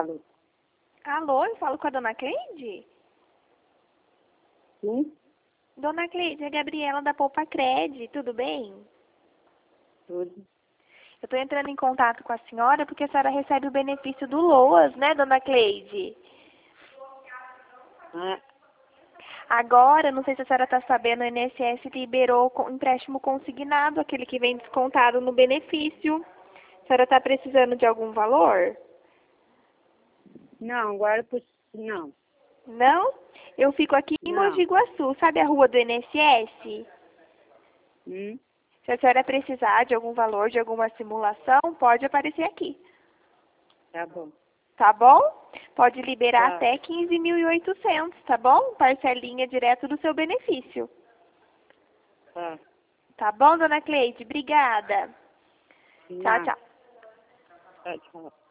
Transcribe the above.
Alô? Alô, eu falo com a dona Cleide? Sim? Dona Cleide, é a Gabriela da Poupa Cred, tudo bem? Tudo. Eu estou entrando em contato com a senhora porque a senhora recebe o benefício do LOAS, né, dona Cleide? Ah, Agora, não sei se a senhora está sabendo, o INSS liberou o empréstimo consignado, aquele que vem descontado no benefício. A senhora está precisando de algum valor? não, agora não. Não? Eu fico aqui em Não. Mogi Guaçu, sabe a rua do INSS? Hum? Se a senhora precisar de algum valor, de alguma simulação, pode aparecer aqui. Tá bom. Tá bom? Pode liberar Tá. até 15.800, tá bom? Parcelinha direto do seu benefício. Tá. Tá bom, dona Cleide? Obrigada. Tchau, Não. tchau. Tá, tchau.